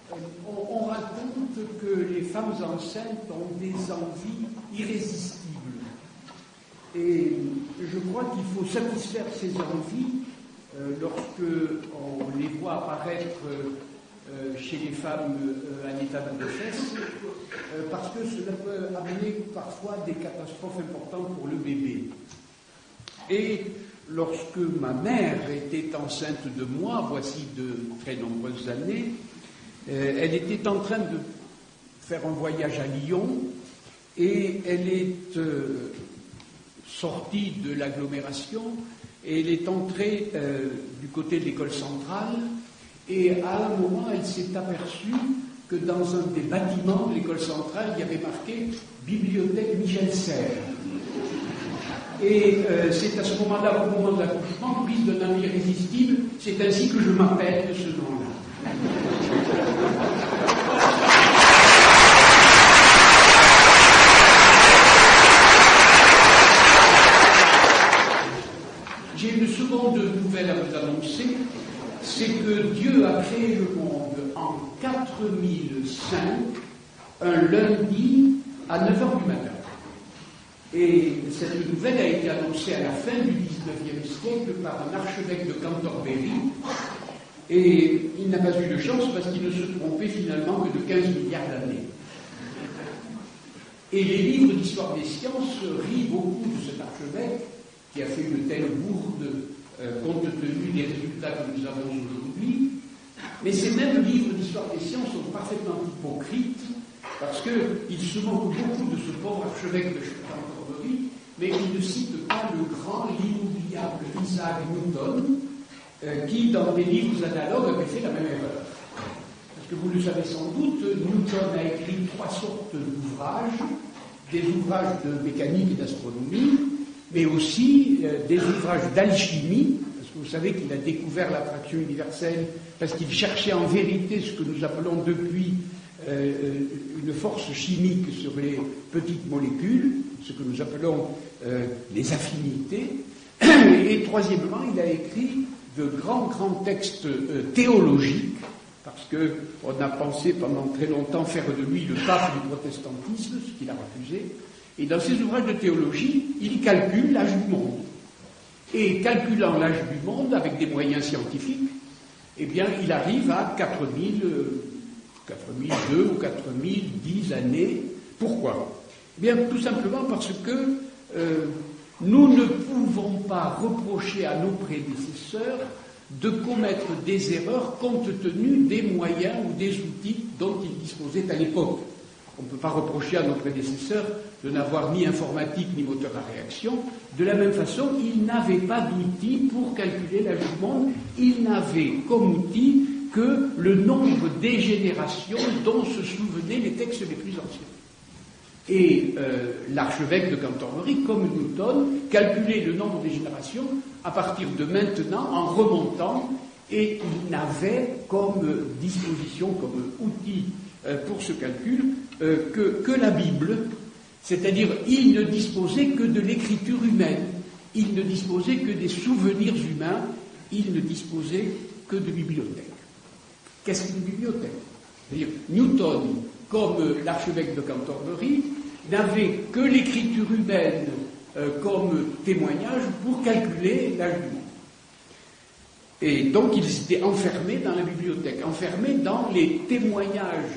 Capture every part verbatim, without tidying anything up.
on, on raconte que les femmes enceintes ont des envies irrésistibles. Et je crois qu'il faut satisfaire ces envies euh, lorsque on les voit apparaître euh, chez les femmes euh, en état de grossesse, euh, parce que cela peut amener parfois des catastrophes importantes pour le bébé. Et lorsque ma mère était enceinte de moi, voici de très nombreuses années, euh, elle était en train de faire un voyage à Lyon et elle est euh, sortie de l'agglomération et elle est entrée euh, du côté de l'école centrale et à un moment elle s'est aperçue que dans un des bâtiments de l'école centrale il y avait marqué « Bibliothèque Michel Serres ». Et euh, c'est à ce moment-là, au moment de l'accouchement, prise d'un ami irrésistible, c'est ainsi que je m'appelle de ce nom-là. J'ai une seconde nouvelle à vous annoncer, c'est que Dieu a créé le monde en quatre mille cinq, un lundi à neuf heures du matin. Et cette nouvelle a été annoncée à la fin du dix-neuvième siècle par un archevêque de Cantorbéry. Et il n'a pas eu de chance parce qu'il ne se trompait finalement que de quinze milliards d'années. Et les livres d'histoire des sciences rient beaucoup de cet archevêque qui a fait une telle bourde euh, compte tenu des résultats que nous avons aujourd'hui. Mais ces mêmes livres d'histoire des sciences sont parfaitement hypocrites parce qu'il se moque beaucoup de ce pauvre archevêque de Cantorbéry, mais il ne cite pas le grand, l'inoubliable Isaac Newton, euh, qui, dans des livres analogues, avait fait la même erreur. Parce que vous le savez sans doute, Newton a écrit trois sortes d'ouvrages, des ouvrages de mécanique et d'astronomie, mais aussi euh, des ouvrages d'alchimie, parce que vous savez qu'il a découvert l'attraction universelle, parce qu'il cherchait en vérité ce que nous appelons depuis euh, une force chimique sur les petites molécules, ce que nous appelons euh, les affinités. Et troisièmement, il a écrit de grands, grands textes euh, théologiques, parce qu'on a pensé pendant très longtemps faire de lui le pape du protestantisme, ce qu'il a refusé. Et dans ses ouvrages de théologie, il calcule l'âge du monde. Et calculant l'âge du monde avec des moyens scientifiques, eh bien, il arrive à quatre mille, quatre mille deux ou quatre mille dix années. Pourquoi ? Eh bien, tout simplement parce que euh, nous ne pouvons pas reprocher à nos prédécesseurs de commettre des erreurs compte tenu des moyens ou des outils dont ils disposaient à l'époque. On ne peut pas reprocher à nos prédécesseurs de n'avoir ni informatique ni moteur à réaction. De la même façon, ils n'avaient pas d'outils pour calculer l'âge du monde. Ils n'avaient comme outil que le nombre des générations dont se souvenaient les textes les plus anciens. Et euh, l'archevêque de Cantorbéry, comme Newton, calculait le nombre des générations à partir de maintenant en remontant, et il n'avait comme disposition, comme outil euh, pour ce calcul, euh, que, que la Bible, c'est-à-dire il ne disposait que de l'écriture humaine, il ne disposait que des souvenirs humains, il ne disposait que de bibliothèques. Qu'est-ce qu'une bibliothèque ? C'est-à-dire Newton, comme l'archevêque de Cantorbéry, n'avait que l'écriture humaine euh, comme témoignage pour calculer l'âge du monde. Et donc ils étaient enfermés dans la bibliothèque, enfermés dans les témoignages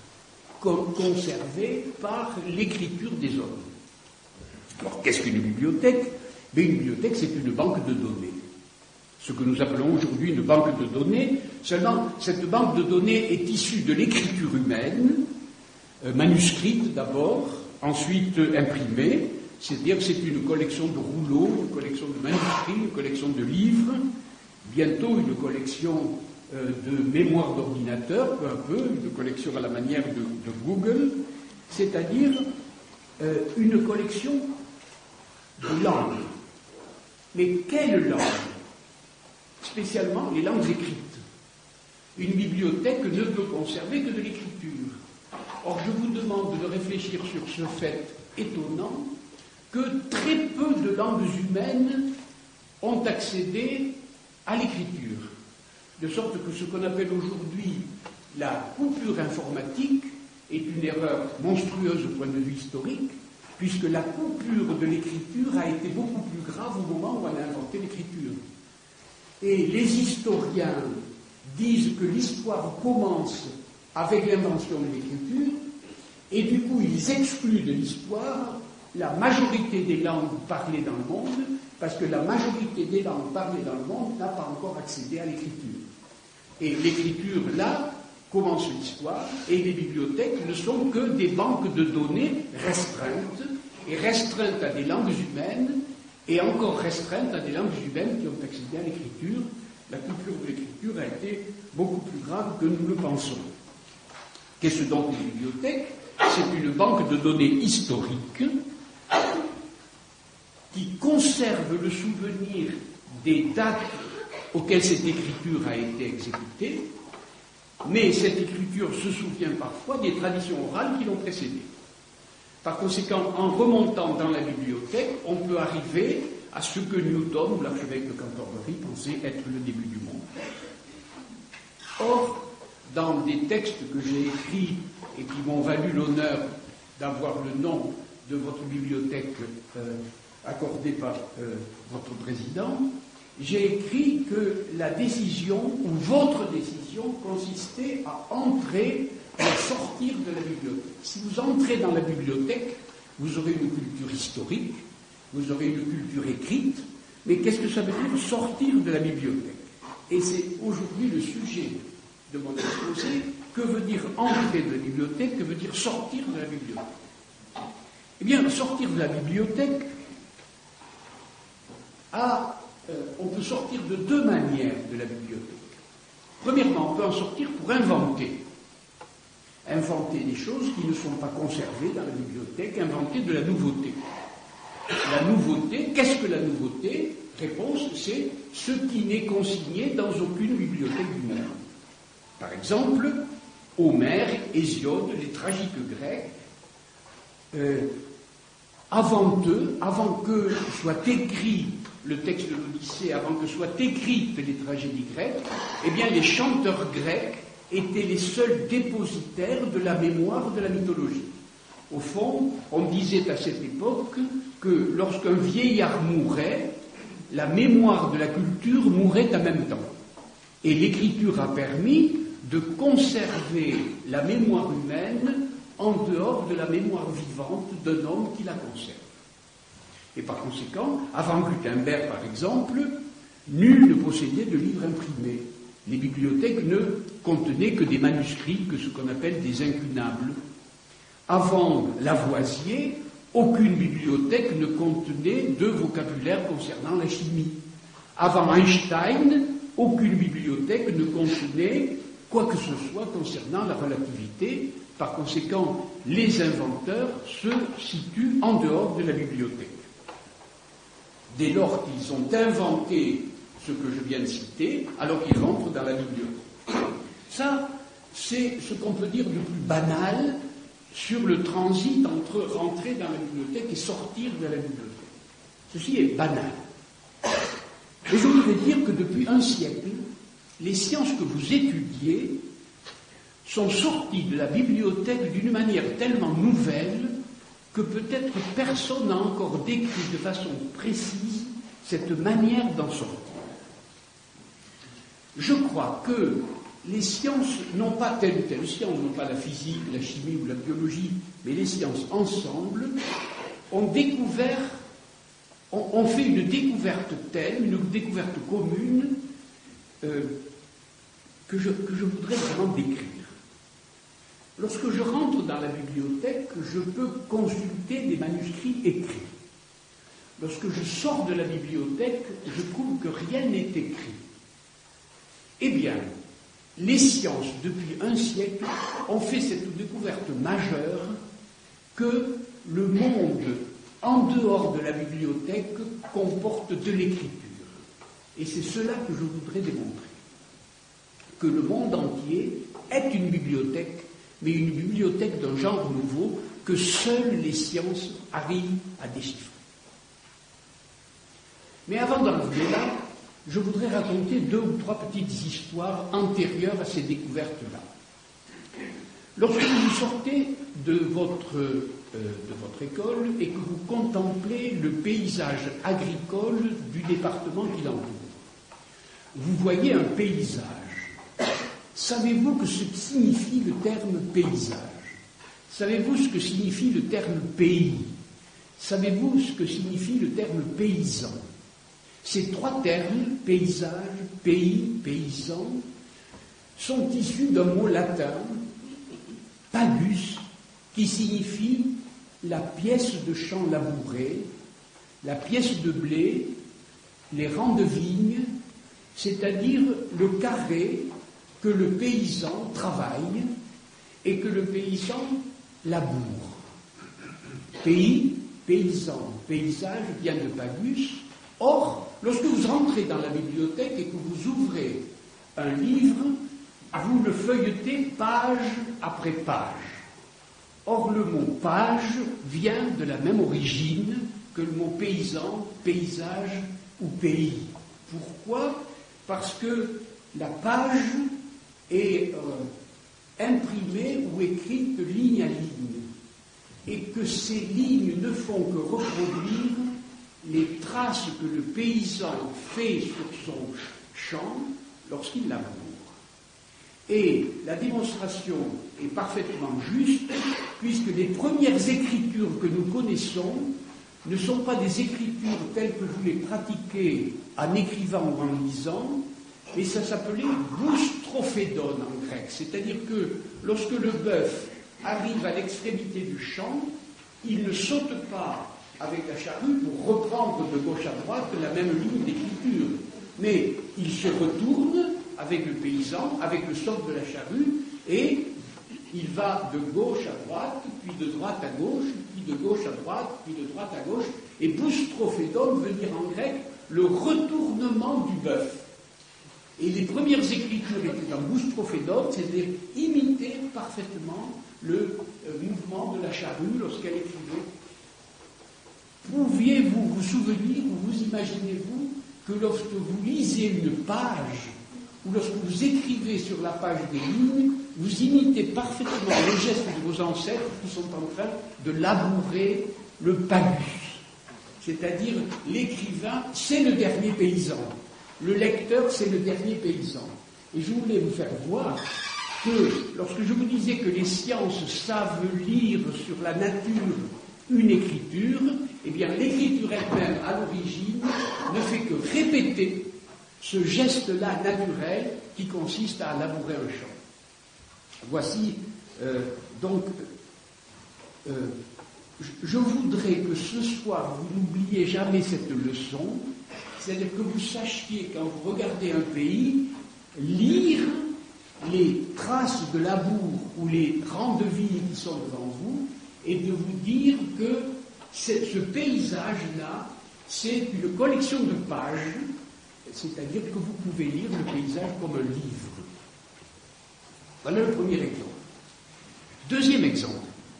conservés par l'écriture des hommes. Alors qu'est-ce qu'une bibliothèque ? Mais une bibliothèque, c'est une banque de données. Ce que nous appelons aujourd'hui une banque de données, seulement cette banque de données est issue de l'écriture humaine, euh, manuscrite d'abord, ensuite euh, imprimée, c'est-à-dire que c'est une collection de rouleaux, une collection de manuscrits, une collection de livres, bientôt une collection euh, de mémoire d'ordinateur, peu à peu, une collection à la manière de, de Google, c'est-à-dire euh, une collection de langues. Mais quelle langue ? Spécialement les langues écrites. Une bibliothèque ne peut conserver que de l'écriture. Or, je vous demande de réfléchir sur ce fait étonnant que très peu de langues humaines ont accédé à l'écriture. De sorte que ce qu'on appelle aujourd'hui la coupure informatique est une erreur monstrueuse au point de vue historique, puisque la coupure de l'écriture a été beaucoup plus grave au moment où on a inventé l'écriture. Et les historiens disent que l'histoire commence avec l'invention de l'écriture, et du coup ils excluent de l'histoire la majorité des langues parlées dans le monde, parce que la majorité des langues parlées dans le monde n'a pas encore accédé à l'écriture. Et l'écriture, là, commence l'histoire, et les bibliothèques ne sont que des banques de données restreintes, et restreintes à des langues humaines, et encore restreintes à des langues humaines qui ont accédé à l'écriture. La coupure de l'écriture a été beaucoup plus grave que nous le pensons. Qu'est-ce donc une bibliothèque? C'est une banque de données historiques qui conserve le souvenir des dates auxquelles cette écriture a été exécutée, mais cette écriture se souvient parfois des traditions orales qui l'ont précédée. Par conséquent, en remontant dans la bibliothèque, on peut arriver à ce que Newton, ou l'archevêque de Canterbury, pensait être le début du monde. Or, dans des textes que j'ai écrits et qui m'ont valu l'honneur d'avoir le nom de votre bibliothèque euh, accordé par euh, votre président, j'ai écrit que la décision, ou votre décision, consistait à entrer et à sortir de la bibliothèque. Si vous entrez dans la bibliothèque, vous aurez une culture historique, vous aurez une culture écrite, mais qu'est-ce que ça veut dire sortir de la bibliothèque? Et c'est aujourd'hui le sujet de mon exposé. Que veut dire entrer de la bibliothèque? Que veut dire sortir de la bibliothèque? Eh bien, sortir de la bibliothèque, à, euh, on peut sortir de deux manières de la bibliothèque. Premièrement, on peut en sortir pour inventer. Inventer des choses qui ne sont pas conservées dans la bibliothèque, inventer de la nouveauté. La nouveauté, qu'est-ce que la nouveauté? Réponse, c'est ce qui n'est consigné dans aucune bibliothèque du monde. Par exemple, Homère, Hésiode, les tragiques grecs, euh, avant eux, avant que soit écrit le texte de l'Odyssée, avant que soient écrites les tragédies grecques, eh bien les chanteurs grecs étaient les seuls dépositaires de la mémoire de la mythologie. Au fond, on disait à cette époque que lorsqu'un vieillard mourait, la mémoire de la culture mourait en même temps. Et l'écriture a permis de conserver la mémoire humaine en dehors de la mémoire vivante d'un homme qui la conserve. Et par conséquent, avant Gutenberg par exemple, nul ne possédait de livres imprimés. Les bibliothèques ne contenaient que des manuscrits, que ce qu'on appelle des incunables. Avant Lavoisier, aucune bibliothèque ne contenait de vocabulaire concernant la chimie. Avant Einstein, aucune bibliothèque ne contenait quoi que ce soit concernant la relativité. Par conséquent, les inventeurs se situent en dehors de la bibliothèque. Dès lors qu'ils ont inventé ce que je viens de citer, alors qu'ils rentrent dans la bibliothèque. Ça, c'est ce qu'on peut dire de plus banal sur le transit entre rentrer dans la bibliothèque et sortir de la bibliothèque. Ceci est banal. Et je voudrais dire que depuis un siècle, les sciences que vous étudiez sont sorties de la bibliothèque d'une manière tellement nouvelle que peut-être personne n'a encore décrit de façon précise cette manière d'en sortir. Je crois que les sciences, non pas telle ou telle science, non pas la physique, la chimie ou la biologie, mais les sciences ensemble, ont découvert, ont, ont fait une découverte telle, une découverte commune, euh, que, je, que je voudrais vraiment décrire. Lorsque je rentre dans la bibliothèque, je peux consulter des manuscrits écrits. Lorsque je sors de la bibliothèque, je trouve que rien n'est écrit. Eh bien, les sciences, depuis un siècle, ont fait cette découverte majeure que le monde en dehors de la bibliothèque comporte de l'écriture. Et c'est cela que je voudrais démontrer. Que le monde entier est une bibliothèque, mais une bibliothèque d'un genre nouveau que seules les sciences arrivent à déchiffrer. Mais avant d'en venir là, je voudrais raconter deux ou trois petites histoires antérieures à ces découvertes-là. Lorsque vous sortez de votre, euh, de votre école et que vous contemplez le paysage agricole du département qui l'entoure, vous voyez un paysage. Savez-vous que ce que signifie le terme paysage? Savez-vous ce que signifie le terme pays? Savez-vous ce que signifie le terme paysan? Ces trois termes, paysage, pays, paysan, sont issus d'un mot latin, pagus, qui signifie la pièce de champ labouré, la pièce de blé, les rangs de vignes, c'est-à-dire le carré que le paysan travaille et que le paysan laboure. Pays, paysan, paysage vient de pagus. Or, lorsque vous rentrez dans la bibliothèque et que vous ouvrez un livre, vous le feuilletez page après page. Or, le mot page vient de la même origine que le mot paysan, paysage ou pays. Pourquoi? Parce que la page est euh, imprimée ou écrite ligne à ligne, et que ces lignes ne font que reproduire les traces que le paysan fait sur son champ lorsqu'il laboure. Et la démonstration est parfaitement juste, puisque les premières écritures que nous connaissons ne sont pas des écritures telles que vous les pratiquez en écrivant ou en lisant, mais ça s'appelait boustrophédon en grec. C'est-à-dire que lorsque le bœuf arrive à l'extrémité du champ, il ne saute pas avec la charrue pour reprendre de gauche à droite la même ligne d'écriture, mais il se retourne avec le paysan, avec le socle de la charrue, et il va de gauche à droite, puis de droite à gauche, puis de gauche à droite, puis de droite à gauche, et boustrophédon veut dire en grec le retournement du bœuf. Et les premières écritures étaient en boustrophédon, c'est-à-dire imiter parfaitement le euh, mouvement de la charrue lorsqu'elle écrivait. Pouviez-vous vous souvenir ou vous imaginez-vous que lorsque vous lisez une page, ou lorsque vous écrivez sur la page des lignes, vous imitez parfaitement les gestes de vos ancêtres qui sont en train de labourer le pagus. C'est-à-dire, l'écrivain, c'est le dernier paysan. Le lecteur, c'est le dernier paysan. Et je voulais vous faire voir que, lorsque je vous disais que les sciences savent lire sur la nature une écriture, eh bien, l'écriture elle-même, à l'origine, ne fait que répéter ce geste-là naturel qui consiste à labourer un champ. Voici, euh, donc, euh, je voudrais que ce soir, vous n'oubliez jamais cette leçon, c'est-à-dire que vous sachiez, quand vous regardez un pays, lire les traces de labour ou les rangs de vignes qui sont devant vous, et de vous dire que ce paysage-là, c'est une collection de pages, c'est-à-dire que vous pouvez lire le paysage comme un livre. Voilà le premier exemple. Deuxième exemple.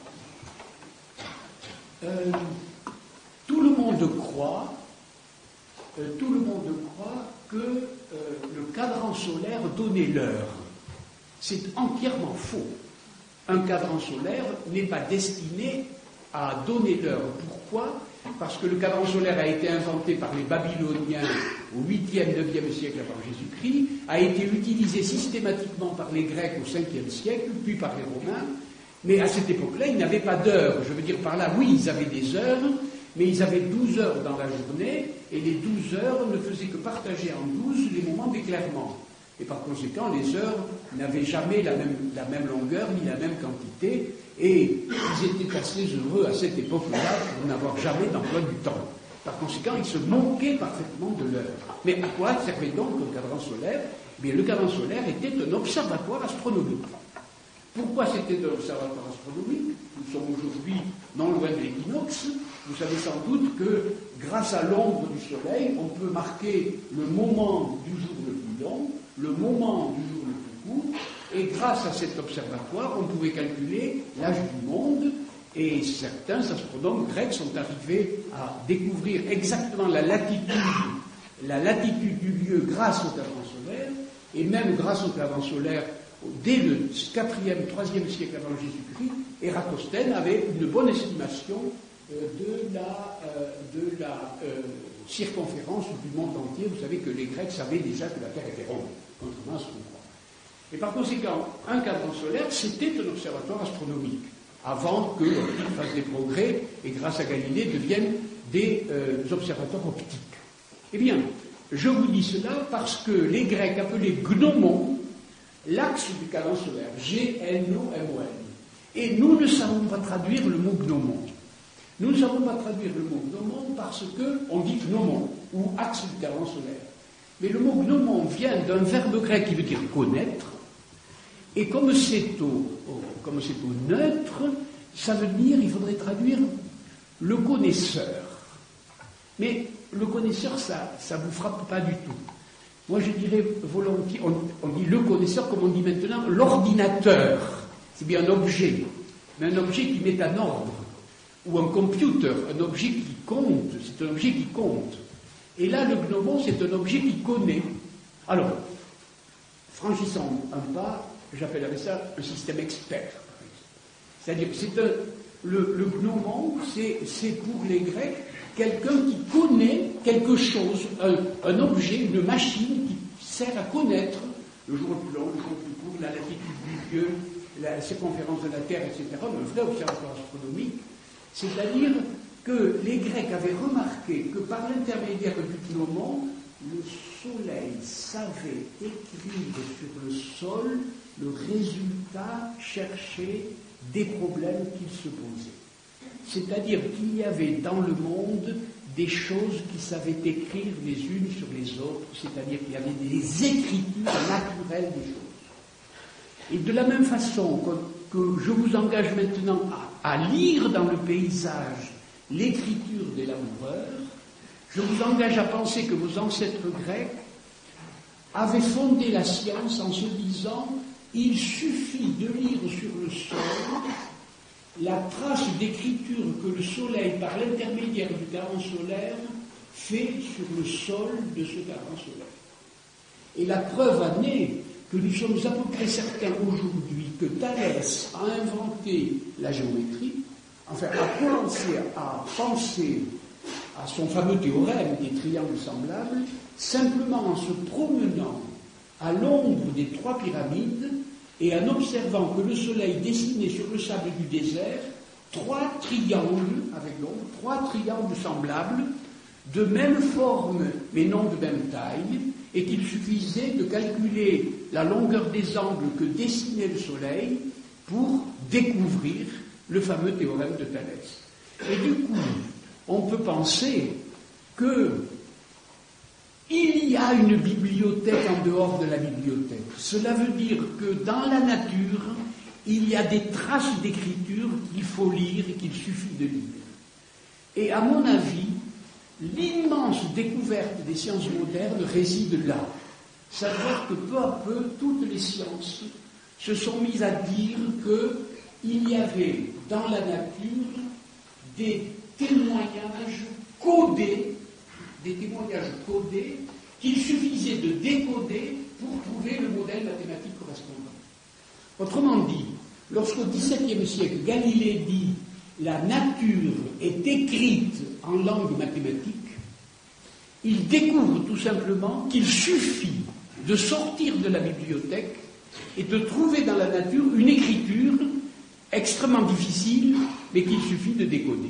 Euh, tout le monde croit, euh, tout le monde croit que euh, le cadran solaire donnait l'heure. C'est entièrement faux. Un cadran solaire n'est pas destiné à donner l'heure. Pourquoi? Parce que le cadran solaire a été inventé par les Babyloniens au huitième, neuvième siècle avant Jésus-Christ, a été utilisé systématiquement par les Grecs au cinquième siècle, puis par les Romains, mais à cette époque-là, ils n'avaient pas d'heures. Je veux dire par là, oui, ils avaient des heures, mais ils avaient douze heures dans la journée, et les douze heures ne faisaient que partager en douze les moments d'éclairement. Et par conséquent, les heures n'avaient jamais la même, la même longueur, ni la même quantité, et ils étaient assez heureux à cette époque-là pour n'avoir jamais d'emploi du temps. Par conséquent, ils se moquaient parfaitement de l'heure. Mais à quoi servait donc le cadran solaire? Eh bien, le cadran solaire était un observatoire astronomique. Pourquoi c'était un observatoire astronomique? Nous sommes aujourd'hui non loin de l'équinoxe. Vous savez sans doute que, grâce à l'ombre du soleil, on peut marquer le moment du jour le plus long, le moment du jour le plus court, et grâce à cet observatoire, on pouvait calculer l'âge du monde, et certains astronomes grecs sont arrivés à découvrir exactement la latitude, la latitude du lieu grâce au cadran solaire, et même grâce au cadran solaire, dès le quatrième, troisième siècle avant Jésus-Christ, Ératosthène avait une bonne estimation euh, de la, euh, de la euh, circonférence du monde entier. Vous savez que les Grecs savaient déjà que la Terre était ronde, contrairement à ce qu'on croit. Et par conséquent, un cadran solaire, c'était un observatoire astronomique, avant que l'optique fasse des progrès et grâce à Galilée deviennent des euh, observatoires optiques. Eh bien, je vous dis cela parce que les Grecs appelaient gnomon l'axe du cadran solaire, G N O M O N. Et nous ne savons pas traduire le mot gnomon. Nous ne savons pas traduire le mot gnomon parce qu'on dit gnomon, ou axe du cadran solaire. Mais le mot gnomon vient d'un verbe grec qui veut dire connaître, et comme c'est au, au, comme c'est au neutre, ça veut dire, il faudrait traduire le connaisseur. Mais le connaisseur, ça ne vous frappe pas du tout. Moi, je dirais volontiers, on, on dit le connaisseur, comme on dit maintenant, l'ordinateur. C'est bien un objet, mais un objet qui met en ordre. Ou un computer, un objet qui compte, c'est un objet qui compte. Et là, le gnomon, c'est un objet qui connaît. Alors, franchissant un pas, j'appellerais ça un système expert. C'est-à-dire que c'est un, le, le gnomon, c'est, c'est pour les Grecs quelqu'un qui connaît quelque chose, un, un objet, une machine qui sert à connaître le jour le plus long, le jour le plus court, la latitude du lieu, la circonférence de la Terre, et cetera, un vrai observatoire astronomique. C'est-à-dire que les Grecs avaient remarqué que par l'intermédiaire du gnomon, le Soleil savait écrire sur le sol le résultat cherché des problèmes qu'il se posait. C'est-à-dire qu'il y avait dans le monde des choses qui savaient écrire les unes sur les autres, c'est-à-dire qu'il y avait des écritures naturelles des choses. Et de la même façon que, que je vous engage maintenant à, à lire dans le paysage l'écriture des laboureurs, je vous engage à penser que vos ancêtres grecs avaient fondé la science en se disant il suffit de lire sur le sol la trace d'écriture que le soleil, par l'intermédiaire du cadran solaire, fait sur le sol de ce cadran solaire. Et la preuve en est que nous sommes à peu près certains aujourd'hui que Thalès a inventé la géométrie, enfin a commencé à penser à son fameux théorème des triangles semblables, simplement en se promenant à l'ombre des trois pyramides et en observant que le soleil dessinait sur le sable du désert trois triangles, avec l'ombre, trois triangles semblables, de même forme mais non de même taille, et qu'il suffisait de calculer la longueur des angles que dessinait le soleil pour découvrir le fameux théorème de Thalès. Et du coup, on peut penser que il y a une bibliothèque en dehors de la bibliothèque. Cela veut dire que dans la nature, il y a des traces d'écriture qu'il faut lire et qu'il suffit de lire. Et à mon avis, l'immense découverte des sciences modernes réside là. Savoir que peu à peu, toutes les sciences se sont mises à dire qu'il y avait dans la nature des témoignages codés, des témoignages codés qu'il suffisait de décoder pour trouver le modèle mathématique correspondant. Autrement dit, lorsqu'au dix-septième siècle, Galilée dit « la nature est écrite en langue mathématique », il découvre tout simplement qu'il suffit de sortir de la bibliothèque et de trouver dans la nature une écriture extrêmement difficile, mais qu'il suffit de décoder.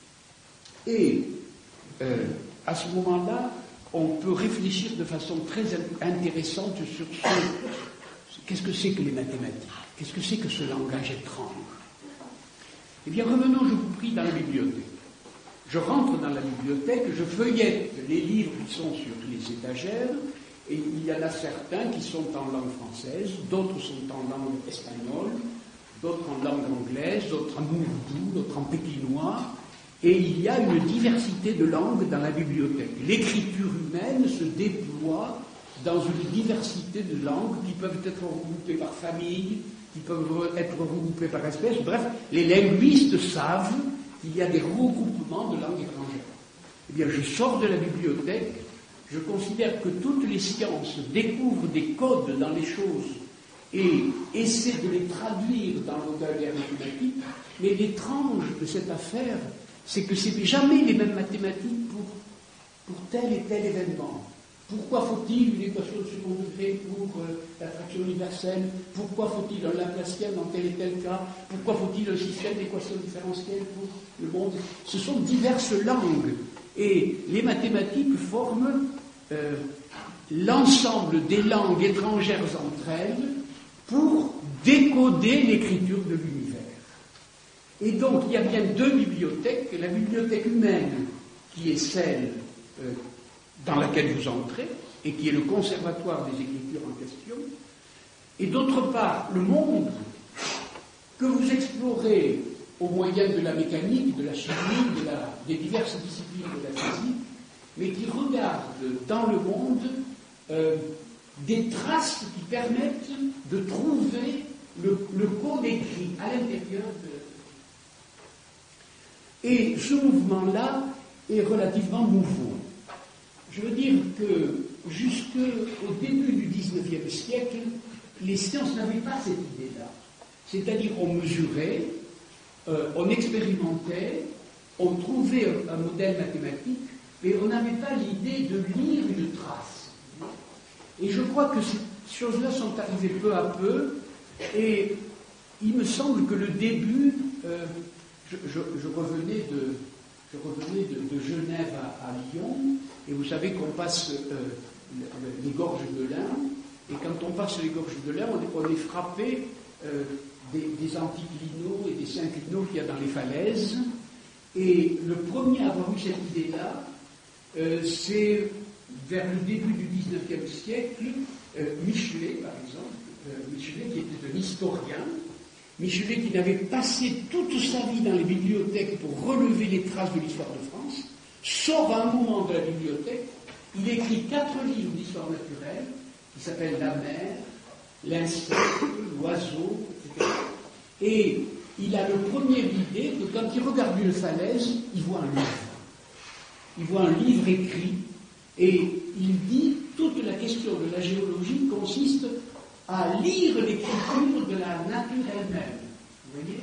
Et euh, à ce moment-là, on peut réfléchir de façon très intéressante sur ce qu'est-ce que c'est que les mathématiques, qu'est-ce que c'est que ce langage étrange. Eh bien, revenons, je vous prie, dans la bibliothèque. Je rentre dans la bibliothèque, je feuillette les livres qui sont sur les étagères, et il y en a certains qui sont en langue française, d'autres sont en langue espagnole, d'autres en langue anglaise, d'autres en ourdou, d'autres en pékinois, et il y a une diversité de langues dans la bibliothèque. L'écriture humaine se déploie dans une diversité de langues qui peuvent être regroupées par famille, qui peuvent être regroupées par espèce. Bref, les linguistes savent qu'il y a des regroupements de langues étrangères. Eh bien, je sors de la bibliothèque, je considère que toutes les sciences découvrent des codes dans les choses et essaie de les traduire dans le vocabulaire mathématique, mais l'étrange de cette affaire, c'est que c'est jamais les mêmes mathématiques pour, pour tel et tel événement. Pourquoi faut-il une équation de second degré pour euh, l'attraction universelle? Pourquoi faut-il un Laplacien dans tel et tel cas? Pourquoi faut-il un système d'équations différentielles pour le monde? Ce sont diverses langues, et les mathématiques forment euh, l'ensemble des langues étrangères entre elles pour décoder l'écriture de l'univers. Et donc, il y a bien deux bibliothèques, la bibliothèque humaine, qui est celle euh, dans laquelle vous entrez, et qui est le conservatoire des écritures en question, et d'autre part, le monde que vous explorez au moyen de la mécanique, de la chimie, de la, des diverses disciplines de la physique, mais qui regarde dans le monde euh, des traces qui permettent de trouver le, le code écrit à l'intérieur de... Et ce mouvement-là est relativement nouveau. Je veux dire que jusqu'au début du dix-neuvième siècle, les sciences n'avaient pas cette idée-là. C'est-à-dire on mesurait, euh, on expérimentait, on trouvait un, un modèle mathématique, mais on n'avait pas l'idée de lire une trace. Et je crois que ces choses-là sont arrivées peu à peu, et il me semble que le début, euh, je, je, je revenais de, je revenais de, de Genève à, à Lyon, et vous savez qu'on passe euh, les gorges de l'Ain, et quand on passe les gorges de l'Ain, on, on est frappé euh, des, des anticlinaux et des synclinaux qu'il y a dans les falaises, et le premier à avoir eu cette idée-là, euh, c'est vers le début du dix-neuvième siècle, euh, Michelet, par exemple, euh, Michelet qui était un historien, Michelet qui n'avait passé toute sa vie dans les bibliothèques pour relever les traces de l'histoire de France, sort à un moment de la bibliothèque, il écrit quatre livres d'histoire naturelle, qui s'appellent La mer, l'insecte, l'oiseau, et cetera. Et il a le premier idée que quand il regarde une falaise, il voit un livre. Il voit un livre écrit, et il dit toute la question de la géologie consiste à lire l'écriture de la nature elle-même. Vous voyez?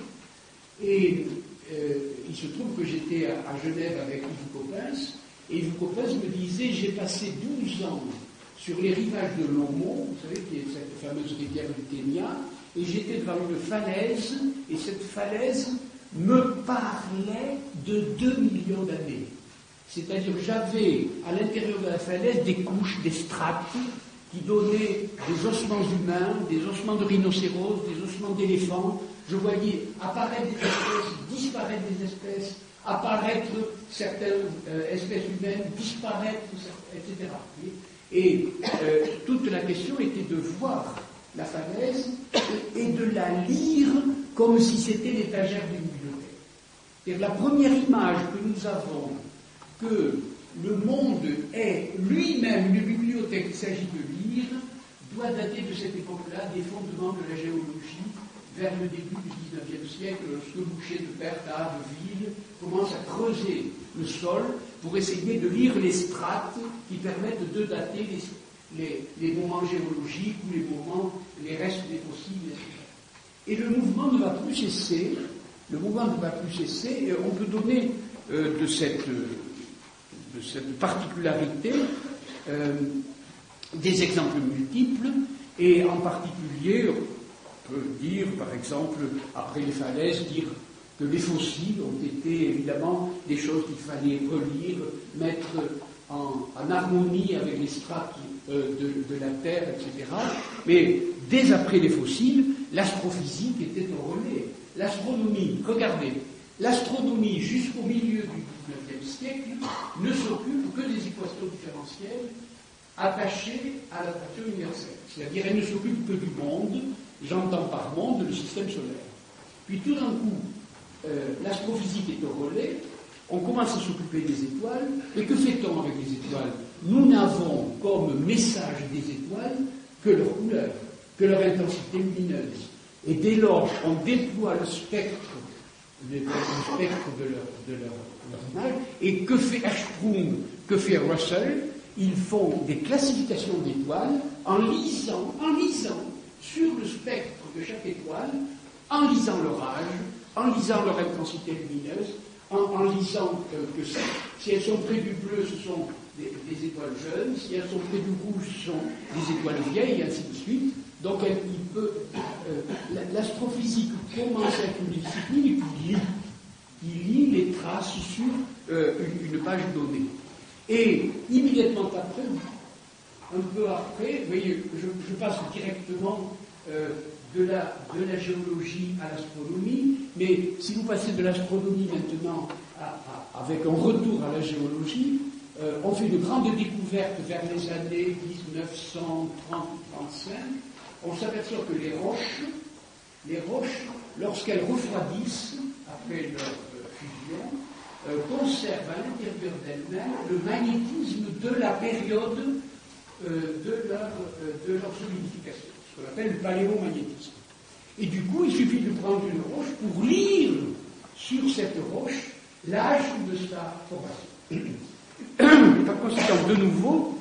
Et euh, il se trouve que j'étais à, à Genève avec Yves Coppens, et Yves Coppens me disait, j'ai passé douze ans sur les rivages de Lomont, vous savez, qui est cette fameuse rivière du Kenya, et j'étais devant une falaise, et cette falaise me parlait de deux millions d'années. C'est-à-dire que j'avais à l'intérieur de la falaise des couches, des strates, qui donnaient des ossements humains, des ossements de rhinocéros, des ossements d'éléphants. Je voyais apparaître des espèces, disparaître des espèces, apparaître certaines euh, espèces humaines, disparaître, et cetera. Et euh, toute la question était de voir la falaise et de la lire comme si c'était l'étagère d'une bibliothèque. C'est-à-dire la première image que nous avons que le monde est lui-même une bibliothèque qu'il s'agit de lire doit dater de cette époque-là, des fondements de la géologie, vers le début du dix-neuvième siècle, lorsque Boucher de Perthes à Abbeville commence à creuser le sol pour essayer de lire les strates qui permettent de dater les, les, les moments géologiques ou les moments, les restes des fossiles, et cetera. Et le mouvement ne va plus cesser, le mouvement ne va plus cesser, et on peut donner euh, de cette... Euh, de cette particularité, euh, des exemples multiples, et en particulier, on peut dire, par exemple, après les falaises, dire que les fossiles ont été évidemment des choses qu'il fallait relire, mettre en, en harmonie avec les strates euh, de, de la Terre, et cetera. Mais dès après les fossiles, l'astrophysique était au relais. L'astronomie, regardez, l'astronomie jusqu'au milieu du dix-neuvième siècle ne s'occupe que des équations différentielles attachées à l'attraction universelle. C'est-à-dire elle ne s'occupe que du monde, j'entends par monde le système solaire. Puis tout d'un coup, euh, l'astrophysique est au relais, on commence à s'occuper des étoiles, et que fait-on avec les étoiles? Nous n'avons comme message des étoiles que leur couleur, que leur intensité lumineuse. Et dès lors, on déploie le spectre le, le spectre de leur, de leur, leur image. Et que fait Hertzsprung, que fait Russell? Ils font des classifications d'étoiles en lisant, en lisant sur le spectre de chaque étoile en lisant leur âge, en lisant leur intensité lumineuse, en, en lisant euh, que si, si elles sont près du bleu, ce sont des, des étoiles jeunes, si elles sont près du rouge, ce sont des étoiles vieilles, et ainsi de suite. Donc elle, il peut, euh, l'astrophysique commence avec une discipline et puis lit. Il lit les traces sur euh, une, une page donnée. Et immédiatement après, un peu après, vous voyez, je, je passe directement euh, de, la, de la géologie à l'astronomie, mais si vous passez de l'astronomie maintenant à, à, avec un retour à la géologie, euh, on fait de grandes découvertes vers les années dix-neuf cent trente trente-cinq. On s'aperçoit que les roches, les roches, lorsqu'elles refroidissent après leur euh, fusion, euh, conservent à l'intérieur d'elles-mêmes le magnétisme de la période euh, de, leur, euh, de leur solidification, ce qu'on appelle le paléomagnétisme. Et du coup, il suffit de prendre une roche pour lire sur cette roche l'âge de sa formation. Et par conséquent, de nouveau,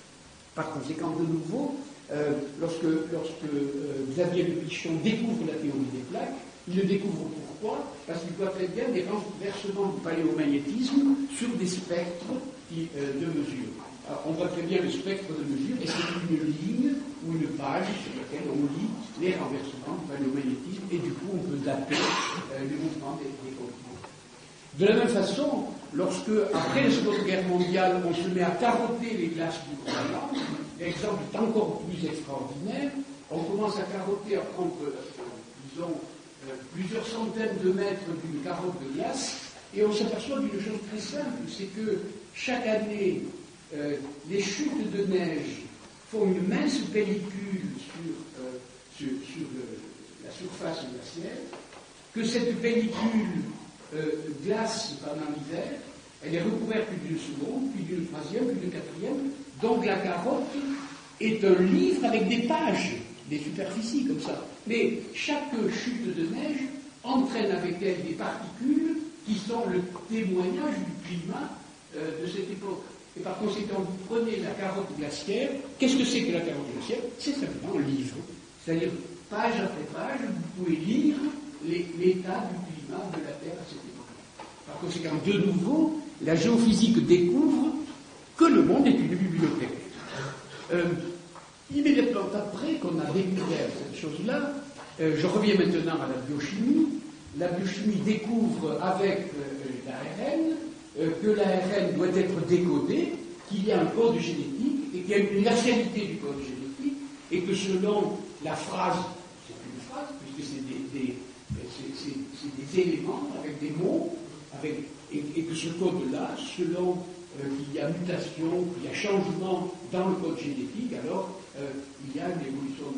par conséquent, de nouveau, euh, lorsque, lorsque euh, Xavier Le Pichon découvre la théorie des plaques, il le découvre pourquoi? Parce qu'il voit très bien des renversements du paléomagnétisme sur des spectres qui, euh, de mesure. Alors, on voit très bien le spectre de mesure, et c'est une ligne ou une page sur laquelle on lit les renversements du paléomagnétisme, et du coup on peut dater euh, le mouvement des, des continents. De la même façon, lorsque, après la Seconde Guerre mondiale, on se met à carotter les glaces du Groenland, l'exemple est encore plus extraordinaire. On commence à carotter, à prendre, euh, disons, euh, plusieurs centaines de mètres d'une carotte de glace, et on s'aperçoit d'une chose très simple, c'est que chaque année, euh, les chutes de neige font une mince pellicule sur, euh, sur, sur euh, la surface glaciaire, que cette pellicule euh, glace pendant l'hiver, elle est recouverte plus d'une seconde, puis d'une troisième, puis d'une quatrième. Donc la carotte est un livre avec des pages, des superficies comme ça. Mais chaque chute de neige entraîne avec elle des particules qui sont le témoignage du climat euh, de cette époque. Et par conséquent, vous prenez la carotte glaciaire. Qu'est-ce que c'est que la carotte glaciaire? C'est simplement un livre. C'est-à-dire, page après page, vous pouvez lire les, l'état du climat de la Terre à cette époque. Par conséquent, de nouveau, la géophysique découvre que le monde est une bibliothèque. Euh, immédiatement après qu'on a découvert cette chose-là, euh, je reviens maintenant à la biochimie. La biochimie découvre avec euh, l'A R N euh, que l'A R N doit être décodé, qu'il y a un code génétique et qu'il y a une universalité du code génétique, et que selon la phrase, c'est une phrase, puisque c'est des, des, c'est, c'est, c'est des éléments avec des mots, avec, et, et que ce code-là, selon euh, qu'il y a mutation, qu'il y a changement dans le code génétique, alors euh, il y a une évolution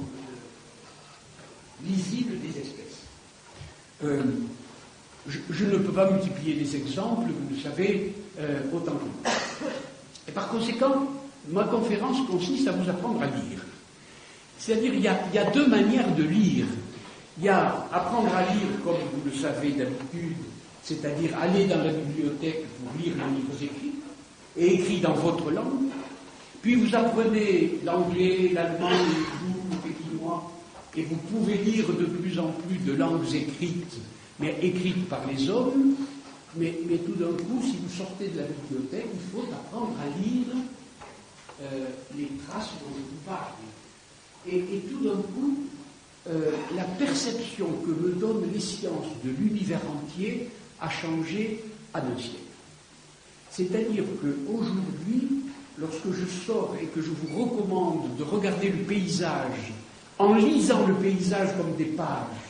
euh, lisible des espèces. Euh, je, je ne peux pas multiplier les exemples, vous le savez, euh, autant que moi. Et par conséquent, ma conférence consiste à vous apprendre à lire. C'est-à-dire, il y a, il y a deux manières de lire. Il y a apprendre à lire, comme vous le savez d'habitude, c'est-à-dire aller dans la bibliothèque pour lire les livres écrits, et écrits dans votre langue. Puis vous apprenez l'anglais, l'allemand, le pékinois, et vous pouvez lire de plus en plus de langues écrites, mais écrites par les hommes. Mais, mais tout d'un coup, si vous sortez de la bibliothèque, il faut apprendre à lire euh, les traces dont je vous parle. Et, et tout d'un coup, euh, la perception que me donnent les sciences de l'univers entier a changé à un siècle. C'est-à-dire qu'aujourd'hui, lorsque je sors et que je vous recommande de regarder le paysage, en lisant le paysage comme des pages,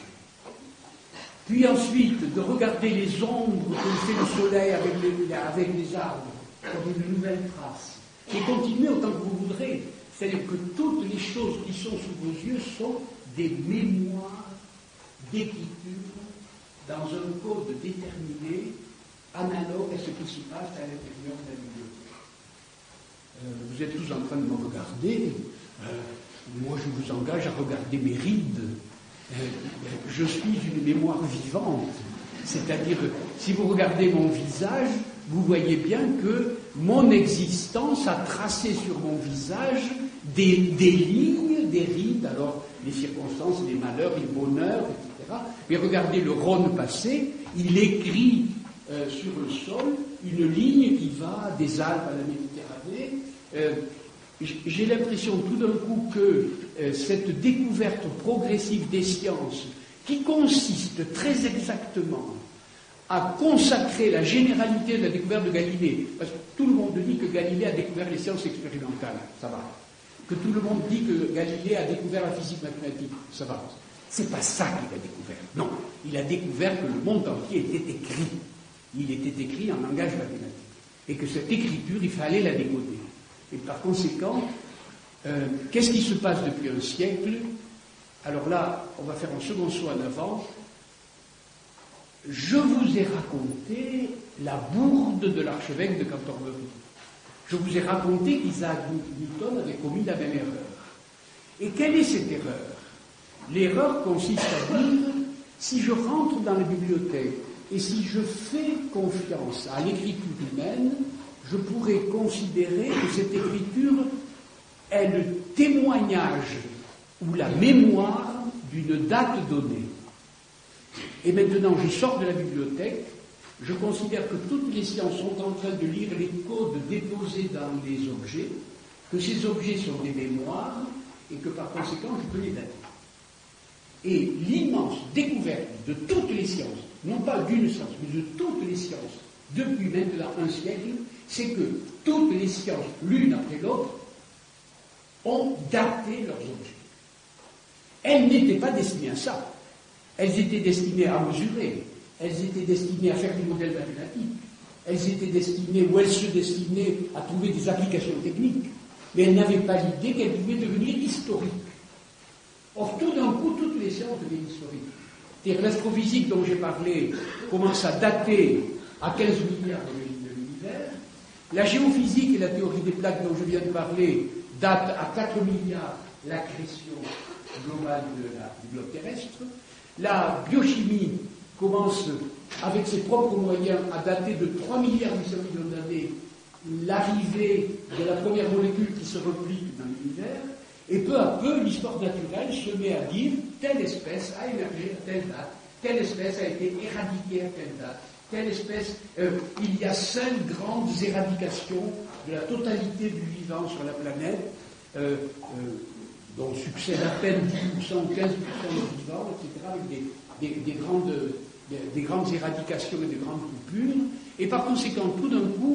puis ensuite de regarder les ombres que fait le soleil avec les, avec les arbres, comme une nouvelle trace, et continuer autant que vous voudrez. C'est-à-dire que toutes les choses qui sont sous vos yeux sont des mémoires d'écriture dans un code déterminé, analogue à ce qui se passe à l'intérieur de la bibliothèque. Euh, vous êtes tous en train de me regarder. Euh, moi, je vous engage à regarder mes rides. Euh, je suis une mémoire vivante. C'est-à-dire, si vous regardez mon visage, vous voyez bien que mon existence a tracé sur mon visage des, des lignes, des rides ensuite, alors, les circonstances, les malheurs, les bonheurs, et cetera. Mais regardez le Rhône passé, il écrit euh, sur le sol une ligne qui va des Alpes à la Méditerranée. Euh, j'ai l'impression tout d'un coup que euh, cette découverte progressive des sciences, qui consiste très exactement à consacrer la généralité de la découverte de Galilée, parce que tout le monde dit que Galilée a découvert les sciences expérimentales, ça va. Que tout le monde dit que Galilée a découvert la physique mathématique, ça va. C'est pas ça qu'il a découvert. Non, il a découvert que le monde entier était écrit. Il était écrit en langage mathématique. Et que cette écriture, il fallait la décoder. Et par conséquent, euh, qu'est-ce qui se passe depuis un siècle? Alors là, on va faire un second saut en avant. Je vous ai raconté la bourde de l'archevêque de Canterbury. Je vous ai raconté qu'Isaac Newton avait commis la même erreur. Et quelle est cette erreur? L'erreur consiste à dire, si je rentre dans la bibliothèque et si je fais confiance à l'écriture humaine, je pourrais considérer que cette écriture est le témoignage ou la mémoire d'une date donnée. Et maintenant, je sors de la bibliothèque, je considère que toutes les sciences sont en train de lire les codes déposés dans les objets, que ces objets sont des mémoires, et que par conséquent, je peux les dater. Et l'immense découverte de toutes les sciences, non pas d'une science, mais de toutes les sciences, depuis maintenant un siècle, c'est que toutes les sciences, l'une après l'autre, ont daté leurs objets. Elles n'étaient pas destinées à ça. Elles étaient destinées à mesurer, elles étaient destinées à faire des modèles mathématiques, elles étaient destinées, ou elles se destinaient à trouver des applications techniques, mais elles n'avaient pas l'idée qu'elles pouvaient devenir historiques. Or, tout d'un coup, toutes les sciences deviennent historiques. C'est-à-dire l'astrophysique dont j'ai parlé commence à dater à quinze milliards de l'univers. La géophysique et la théorie des plaques dont je viens de parler datent à quatre milliards l'accrétion globale de la, du globe terrestre. La biochimie commence, avec ses propres moyens, à dater de trois milliards huit cents millions d'années l'arrivée de la première molécule qui se replie dans l'univers. Et peu à peu, l'histoire naturelle se met à dire telle espèce a émergé à telle date, telle espèce a été éradiquée à telle date, telle espèce... Euh, il y a cinq grandes éradications de la totalité du vivant sur la planète, euh, euh, dont succèdent à peine dix pour cent ou quinze pour cent du vivant, et cetera, avec des, des, des, grandes, des, des grandes éradications et des grandes coupures. Et par conséquent, tout d'un coup,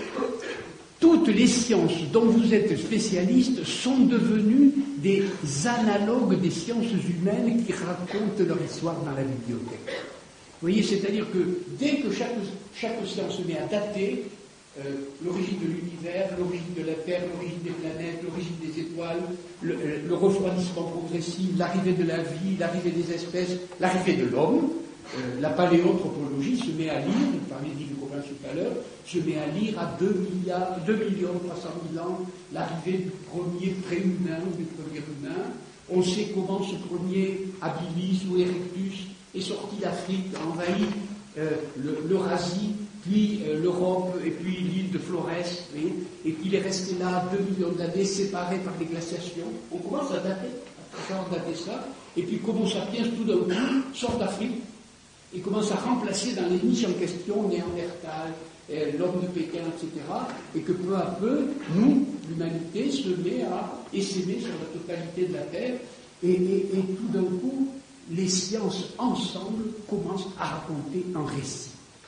toutes les sciences dont vous êtes spécialistes sont devenues des analogues des sciences humaines qui racontent leur histoire dans la bibliothèque. Vous voyez, c'est-à-dire que dès que chaque, chaque science se met à dater euh, l'origine de l'univers, l'origine de la Terre, l'origine des planètes, l'origine des étoiles, le, le refroidissement progressif, l'arrivée de la vie, l'arrivée des espèces, l'arrivée de l'homme, euh, la paléanthropologie se met à lire, vous parliez d'Yves Coppens tout à l'heure, se met à lire à deux milliards, deux millions trois cent mille ans l'arrivée du premier pré-humain ou du premier humain. On sait comment ce premier habilis ou erectus est sorti d'Afrique, a envahi euh, l'Eurasie, puis euh, l'Europe, et puis l'île de Flores, oui, et puis il est resté là deux millions d'années, séparé par les glaciations. On commence à dater, à dater ça, et puis Homo sapiens, tout d'un coup, sort d'Afrique, et commence à remplacer dans les niches en question Néandertal, euh, l'homme de Pékin, et cetera, et que peu à peu, nous, l'humanité, se met à essaimer sur la totalité de la Terre, et, et, et tout d'un coup, les sciences ensemble commencent à raconter un récit.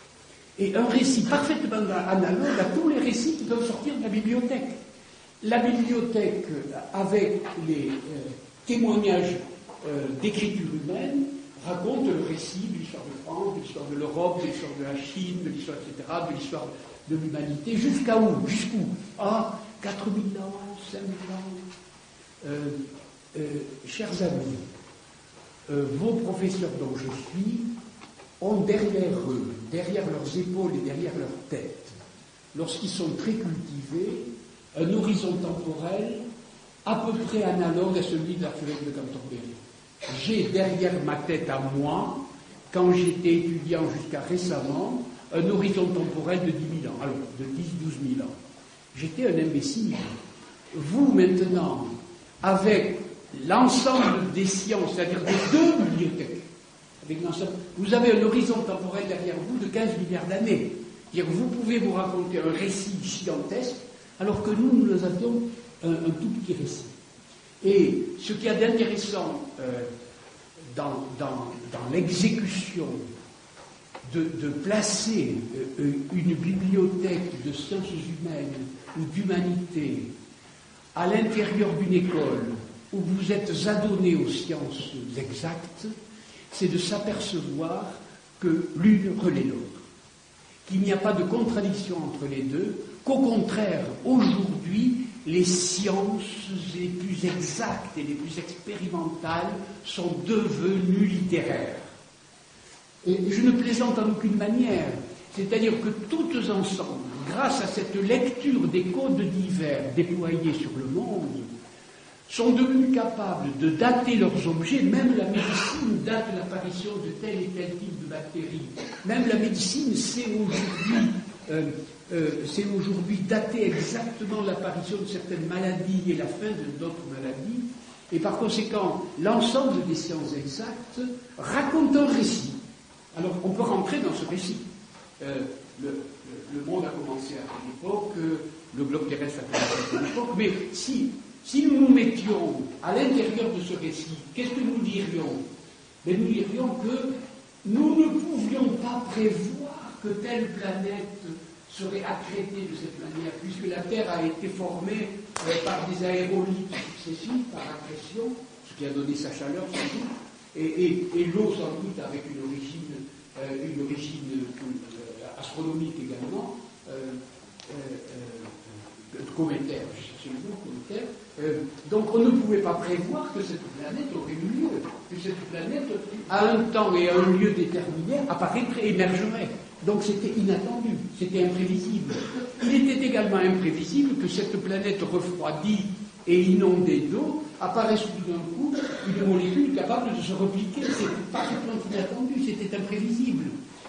Et un récit parfaitement analogue à tous les récits qui peuvent sortir de la bibliothèque. La bibliothèque, avec les euh, témoignages euh, d'écriture humaine, raconte le récit de l'histoire de France, de l'histoire de l'Europe, de l'histoire de la Chine, de l'histoire, et cetera, de l'histoire de l'humanité, jusqu'à où? Jusqu'où? Ah, quatre mille ans, cinq mille ans. Euh, euh, chers amis, Euh, vos professeurs dont je suis ont derrière eux, derrière leurs épaules et derrière leur tête, lorsqu'ils sont très cultivés, un horizon temporel à peu près analogue à celui de l'archevêque de Canterbury. J'ai derrière ma tête à moi, quand j'étais étudiant jusqu'à récemment, un horizon temporel de dix mille ans, alors de dix à douze mille ans. J'étais un imbécile. Vous, maintenant, avec l'ensemble des sciences, c'est-à-dire des deux bibliothèques, avec l'ensemble, vous avez un horizon temporel derrière vous de quinze milliards d'années. C'est-à-dire que vous pouvez vous raconter un récit gigantesque, alors que nous, nous avions un, un tout petit récit. Et ce qu'il y a d'intéressant euh, dans, dans, dans l'exécution de, de placer euh, une bibliothèque de sciences humaines ou d'humanité à l'intérieur d'une école où vous êtes adonné aux sciences exactes, c'est de s'apercevoir que l'une relaie l'autre, qu'il n'y a pas de contradiction entre les deux, qu'au contraire, aujourd'hui, les sciences les plus exactes et les plus expérimentales sont devenues littéraires. Et je ne plaisante en aucune manière, c'est-à-dire que toutes ensemble, grâce à cette lecture des codes divers déployés sur le monde, sont devenus capables de dater leurs objets. Même la médecine date l'apparition de tel et tel type de bactéries. Même la médecine sait aujourd'hui, euh, euh, sait aujourd'hui dater exactement l'apparition de certaines maladies et la fin de d'autres maladies. Et par conséquent, l'ensemble des sciences exactes raconte un récit. Alors, on peut rentrer dans ce récit. Euh, le, le, le monde a commencé à une époque, le globe terrestre a commencé à une époque, mais si... Si nous nous mettions à l'intérieur de ce récit, qu'est-ce que nous dirions? Mais nous dirions que nous ne pouvions pas prévoir que telle planète serait accrétée de cette manière, puisque la Terre a été formée euh, par des aérolites successifs, par accrétion, ce qui a donné sa chaleur sans doute, et, et, et l'eau sans doute avec une origine, euh, une origine euh, astronomique également, euh, euh, euh, cométaire, je cherchais le mot, cométaire. Euh, donc on ne pouvait pas prévoir que cette planète aurait eu lieu, que cette planète, à un temps et à un lieu déterminé, apparaîtrait, émergerait. Donc c'était inattendu, c'était imprévisible. Il était également imprévisible que cette planète refroidie et inondée d'eau apparaisse tout d'un coup une molécule capable de se repliquer. C'était parfaitement inattendu, c'était imprévisible.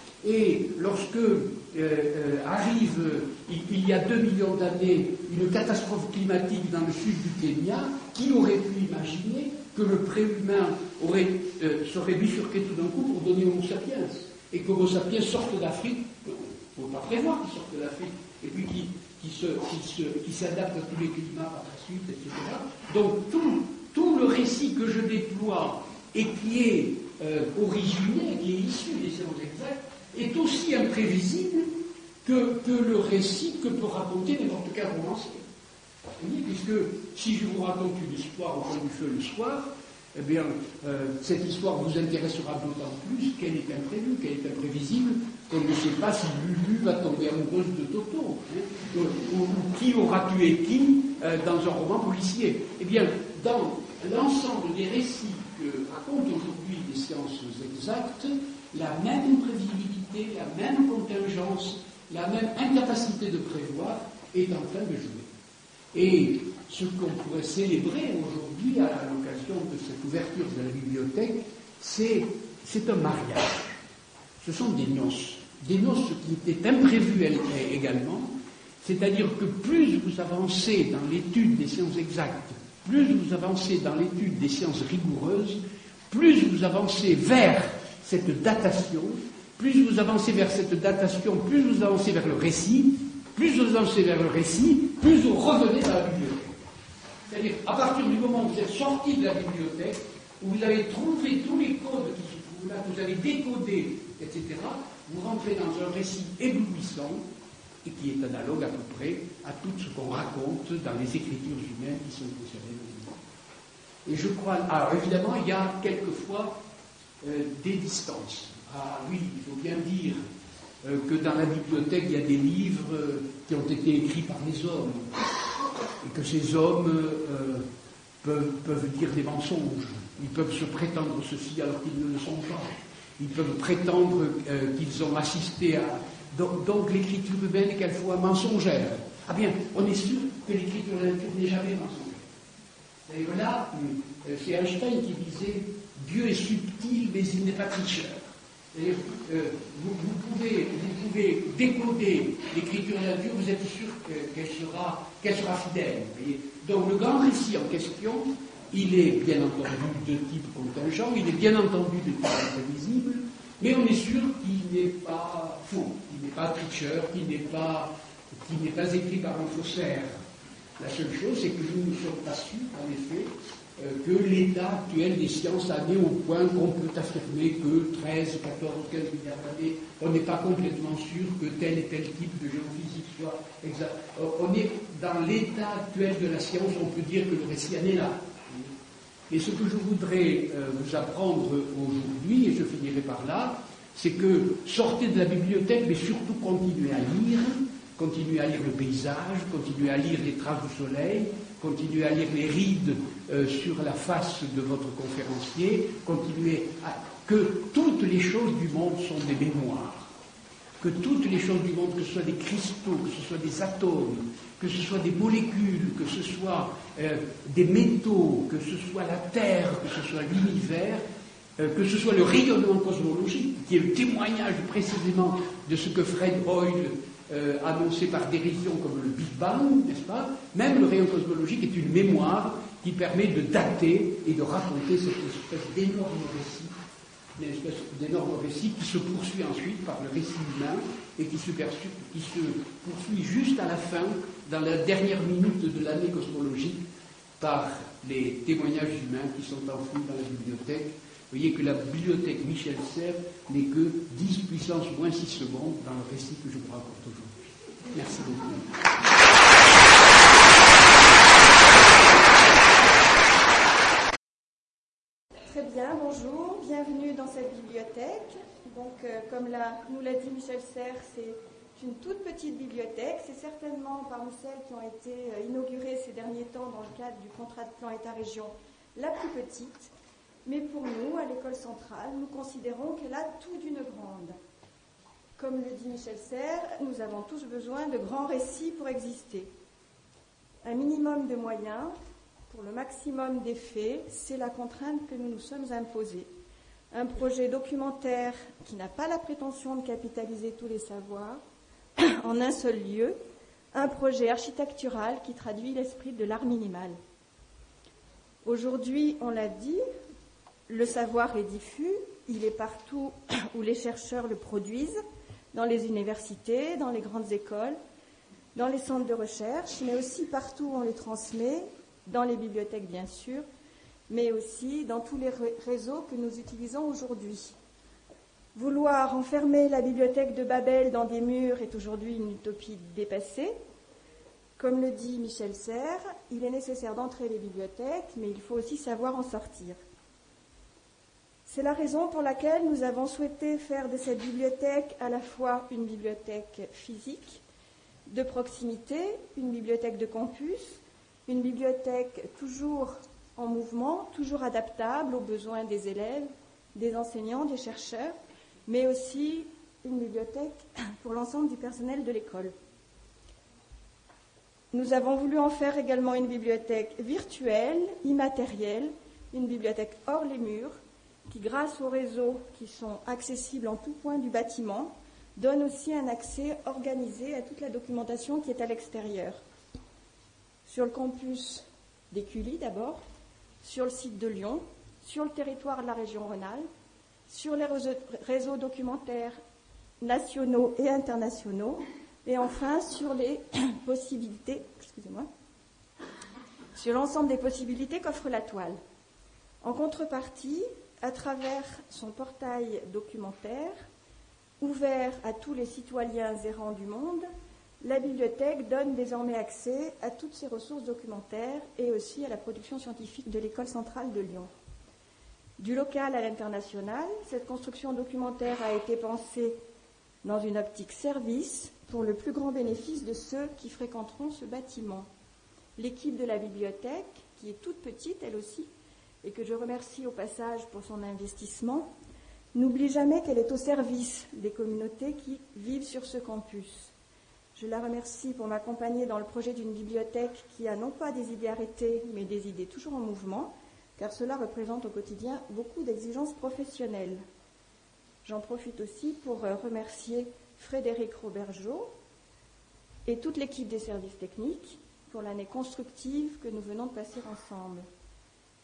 Et lorsque euh, euh, arrive, il, il y a deux millions d'années, une catastrophe climatique dans le sud du Kenya, qui aurait pu imaginer que le préhumain aurait, euh, serait bifurqué tout d'un coup pour donner Homo sapiens, et que Homo sapiens sorte d'Afrique, il ne faut pas prévoir qu'il sorte d'Afrique, et puis qu'il qui se, qui se, qui s'adapte à tous les climats par la suite, et cetera. Donc tout, tout le récit que je déploie et qui est euh, originel, qui est issu des sciences exactes, est aussi imprévisible que, que le récit que peut raconter n'importe quel romancier. Puisque si je vous raconte une histoire au coin du feu le soir, eh bien, euh, cette histoire vous intéressera d'autant plus qu'elle est imprévue, qu'elle est imprévisible, qu'on ne sait pas si Lulu va tomber amoureuse de Toto, hein, ou, ou, ou qui aura tué qui euh, dans un roman policier. Eh bien, dans l'ensemble des récits que racontent aujourd'hui les sciences exactes, la même imprévisibilité, la même contingence, la même incapacité de prévoir est en train de jouer. Et ce qu'on pourrait célébrer aujourd'hui à l'occasion de cette ouverture de la bibliothèque, c'est, c'est un mariage. Ce sont des noces. Des noces qui étaient imprévues également, c'est-à-dire que plus vous avancez dans l'étude des sciences exactes, plus vous avancez dans l'étude des sciences rigoureuses, plus vous avancez vers cette datation, plus vous avancez vers cette datation, plus vous avancez vers le récit, plus vous avancez vers le récit, plus vous revenez dans la bibliothèque. C'est-à-dire, à partir du moment où vous êtes sorti de la bibliothèque, où vous avez trouvé tous les codes qui se trouvent là, que vous avez décodés, et cetera, vous rentrez dans un récit éblouissant, et qui est analogue à peu près à tout ce qu'on raconte dans les écritures humaines qui sont concernées dans le monde. Et je crois, alors évidemment, il y a quelquefois euh, des distances. Ah oui, il faut bien dire euh, que dans la bibliothèque, il y a des livres euh, qui ont été écrits par les hommes, et que ces hommes euh, peuvent, peuvent dire des mensonges. Ils peuvent se prétendre ceci alors qu'ils ne le sont pas. Ils peuvent prétendre euh, qu'ils ont assisté à... Donc, donc l'écriture humaine est quelquefois mensongère. Ah bien, on est sûr que l'écriture de la nature n'est jamais mensongère. D'ailleurs là, euh, c'est Einstein qui disait « Dieu est subtil, mais il n'est pas tricheur ». C'est-à-dire, euh, vous, vous, pouvez, vous pouvez décoder l'écriture de la nature, vous êtes sûr que, qu'elle, sera, qu'elle sera fidèle. Voyez. Donc le grand récit en question, il est bien entendu de type contingent, il est bien entendu de type imprévisible, mais on est sûr qu'il n'est pas faux, qu'il n'est pas tricheur, qu'il n'est pas, qu'il n'est pas écrit par un faussaire. La seule chose, c'est que nous ne sommes pas sûrs, en effet, euh, que l'état actuel des sciences a mis au point qu'on peut affirmer que treize, quatorze, quinze milliards d'années, on n'est pas complètement sûr que tel et tel type de géophysique soit exact. On est dans l'état actuel de la science, on peut dire que le récit en est là. Et ce que je voudrais euh, vous apprendre aujourd'hui, et je finirai par là, c'est que sortez de la bibliothèque, mais surtout continuez à lire, continuez à lire le paysage, continuez à lire les traces du soleil, continuez à lire les rides euh, sur la face de votre conférencier, continuez à... que toutes les choses du monde sont des mémoires, que toutes les choses du monde, que ce soit des cristaux, que ce soit des atomes, que ce soit des molécules, que ce soit euh, des métaux, que ce soit la Terre, que ce soit l'univers, euh, que ce soit le rayonnement cosmologique, qui est le témoignage précisément de ce que Fred Hoyle euh, annonçait par dérision comme le Big Bang, n'est-ce pas? Même le rayon cosmologique est une mémoire qui permet de dater et de raconter cette espèce d'énorme récit, une espèce d'énorme récit qui se poursuit ensuite par le récit humain et qui se, perçu, qui se poursuit juste à la fin, dans la dernière minute de l'année cosmologique, par les témoignages humains qui sont enfouis dans la bibliothèque. Vous voyez que la bibliothèque Michel Serres n'est que dix puissance moins six secondes dans le récit que je vous raconte aujourd'hui. Merci beaucoup. Très bien, bonjour, bienvenue dans cette bibliothèque. Donc, euh, comme l'a, nous l'a dit Michel Serres, c'est une toute petite bibliothèque. C'est certainement parmi celles qui ont été euh, inaugurées ces derniers temps dans le cadre du contrat de plan État-région la plus petite. Mais pour nous, à l'école centrale, nous considérons qu'elle a tout d'une grande. Comme le dit Michel Serres, nous avons tous besoin de grands récits pour exister. Un minimum de moyens pour le maximum d'effets, c'est la contrainte que nous nous sommes imposée. Un projet documentaire qui n'a pas la prétention de capitaliser tous les savoirs en un seul lieu, un projet architectural qui traduit l'esprit de l'art minimal. Aujourd'hui, on l'a dit, le savoir est diffus, il est partout où les chercheurs le produisent, dans les universités, dans les grandes écoles, dans les centres de recherche, mais aussi partout où on les transmet, dans les bibliothèques bien sûr, mais aussi dans tous les réseaux que nous utilisons aujourd'hui. Vouloir enfermer la bibliothèque de Babel dans des murs est aujourd'hui une utopie dépassée. Comme le dit Michel Serres, il est nécessaire d'entrer les bibliothèques, mais il faut aussi savoir en sortir. C'est la raison pour laquelle nous avons souhaité faire de cette bibliothèque à la fois une bibliothèque physique, de proximité, une bibliothèque de campus, une bibliothèque toujours en mouvement, toujours adaptable aux besoins des élèves, des enseignants, des chercheurs, mais aussi une bibliothèque pour l'ensemble du personnel de l'école. Nous avons voulu en faire également une bibliothèque virtuelle, immatérielle, une bibliothèque hors les murs, qui, grâce aux réseaux qui sont accessibles en tout point du bâtiment, donne aussi un accès organisé à toute la documentation qui est à l'extérieur. Sur le campus d'Écully d'abord, sur le site de Lyon, sur le territoire de la région Rhône-Alpes, sur les réseaux documentaires nationaux et internationaux, et enfin sur les possibilités, excusez-moi, sur l'ensemble des possibilités qu'offre la toile. En contrepartie, à travers son portail documentaire, ouvert à tous les citoyens errants du monde, la bibliothèque donne désormais accès à toutes ces ressources documentaires et aussi à la production scientifique de l'École centrale de Lyon. Du local à l'international, cette construction documentaire a été pensée dans une optique service pour le plus grand bénéfice de ceux qui fréquenteront ce bâtiment. L'équipe de la bibliothèque, qui est toute petite elle aussi, et que je remercie au passage pour son investissement, n'oublie jamais qu'elle est au service des communautés qui vivent sur ce campus. Je la remercie pour m'accompagner dans le projet d'une bibliothèque qui a non pas des idées arrêtées, mais des idées toujours en mouvement, car cela représente au quotidien beaucoup d'exigences professionnelles. J'en profite aussi pour remercier Frédéric Robergeau et toute l'équipe des services techniques pour l'année constructive que nous venons de passer ensemble.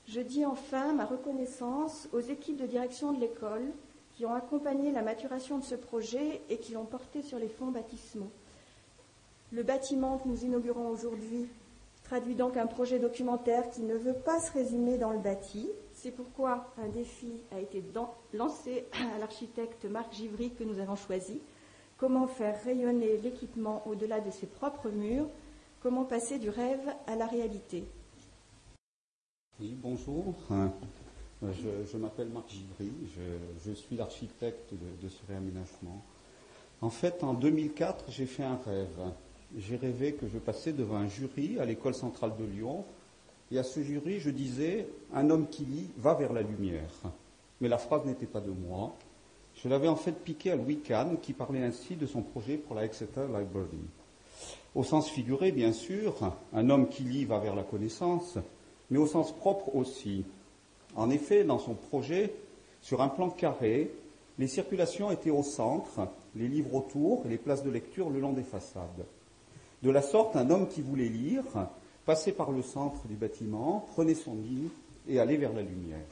Je dis enfin ma reconnaissance aux équipes de direction de l'école qui ont accompagné la maturation de ce projet et qui l'ont porté sur les fonds baptismaux. Le bâtiment que nous inaugurons aujourd'hui traduit donc un projet documentaire qui ne veut pas se résumer dans le bâti. C'est pourquoi un défi a été dans, lancé à l'architecte Marc Givry que nous avons choisi. Comment faire rayonner l'équipement au-delà de ses propres murs? Comment passer du rêve à la réalité? Oui, bonjour. Je, je m'appelle Marc Givry, je, je suis l'architecte de, de ce réaménagement. En fait, en deux mille quatre, j'ai fait un rêve. J'ai rêvé que je passais devant un jury à l'école centrale de Lyon, et à ce jury, je disais « Un homme qui lit va vers la lumière ». Mais la phrase n'était pas de moi. Je l'avais en fait piquée à Louis Kahn, qui parlait ainsi de son projet pour la Exeter Library. Au sens figuré, bien sûr, un homme qui lit va vers la connaissance, mais au sens propre aussi. En effet, dans son projet, sur un plan carré, les circulations étaient au centre, les livres autour et les places de lecture le long des façades. De la sorte, un homme qui voulait lire passait par le centre du bâtiment, prenait son livre et allait vers la lumière.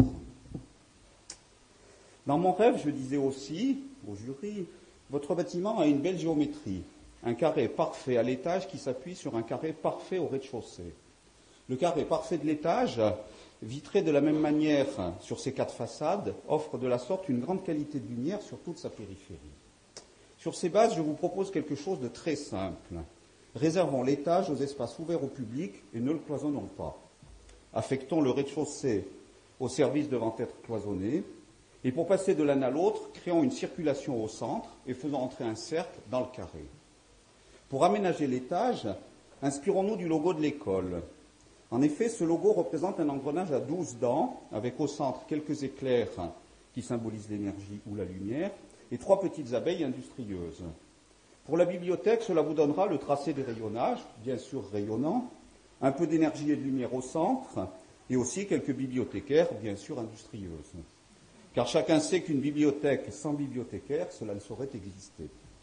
Dans mon rêve, je disais aussi au jury, votre bâtiment a une belle géométrie, un carré parfait à l'étage qui s'appuie sur un carré parfait au rez-de-chaussée. Le carré parfait de l'étage, vitré de la même manière sur ses quatre façades, offre de la sorte une grande qualité de lumière sur toute sa périphérie. Sur ces bases, je vous propose quelque chose de très simple. Réservons l'étage aux espaces ouverts au public et ne le cloisonnons pas. Affectons le rez-de-chaussée au service devant être cloisonné. Et pour passer de l'un à l'autre, créons une circulation au centre et faisons entrer un cercle dans le carré. Pour aménager l'étage, inspirons-nous du logo de l'école. En effet, ce logo représente un engrenage à douze dents, avec au centre quelques éclairs qui symbolisent l'énergie ou la lumière, et trois petites abeilles industrieuses. Pour la bibliothèque, cela vous donnera le tracé des rayonnages, bien sûr rayonnants, un peu d'énergie et de lumière au centre, et aussi quelques bibliothécaires, bien sûr industrieuses. Car chacun sait qu'une bibliothèque sans bibliothécaire, cela ne saurait exister.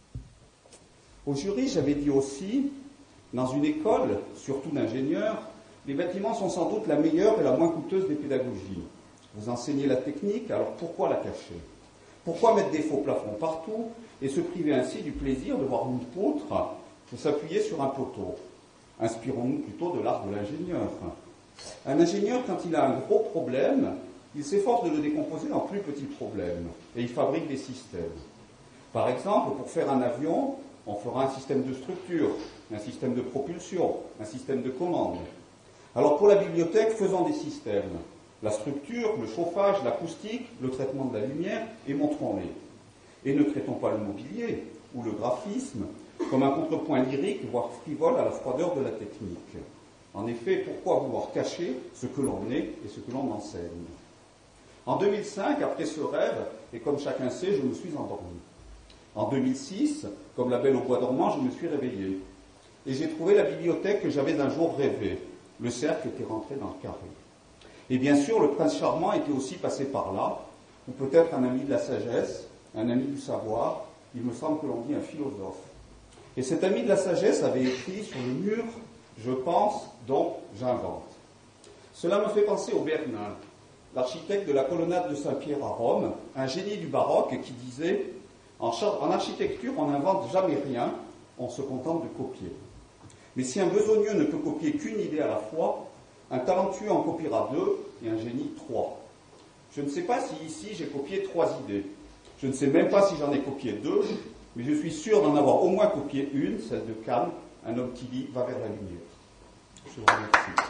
Au jury, j'avais dit aussi, dans une école, surtout d'ingénieurs, les bâtiments sont sans doute la meilleure et la moins coûteuse des pédagogies. Vous enseignez la technique, alors pourquoi la cacher? Pourquoi mettre des faux plafonds partout et se priver ainsi du plaisir de voir une poutre ou s'appuyer sur un poteau? Inspirons-nous plutôt de l'art de l'ingénieur. Un ingénieur, quand il a un gros problème, il s'efforce de le décomposer en plus petits problèmes et il fabrique des systèmes. Par exemple, pour faire un avion, on fera un système de structure, un système de propulsion, un système de commande. Alors pour la bibliothèque, faisons des systèmes. La structure, le chauffage, l'acoustique, le traitement de la lumière, et montrons-les. Et ne traitons pas le mobilier ou le graphisme comme un contrepoint lyrique, voire frivole à la froideur de la technique. En effet, pourquoi vouloir cacher ce que l'on est et ce que l'on enseigne? En deux mille cinq, après ce rêve, et comme chacun sait, je me suis endormi. En deux mille six, comme la Belle au bois dormant, je me suis réveillé. Et j'ai trouvé la bibliothèque que j'avais un jour rêvée. Le cercle était rentré dans le carré. Et bien sûr, le prince charmant était aussi passé par là, ou peut-être un ami de la sagesse, un ami du savoir, il me semble que l'on dit un philosophe. Et cet ami de la sagesse avait écrit sur le mur « Je pense, donc j'invente ». Cela me fait penser au Bernin, l'architecte de la colonnade de Saint-Pierre à Rome, un génie du baroque qui disait « En architecture, on n'invente jamais rien, on se contente de copier. Mais si un besogneux ne peut copier qu'une idée à la fois, un talentueux en copiera deux et un génie trois. Je ne sais pas si ici j'ai copié trois idées. Je ne sais même pas si j'en ai copié deux, mais je suis sûr d'en avoir au moins copié une, celle de Kahn, un homme qui lit va vers la lumière. Je vous remercie.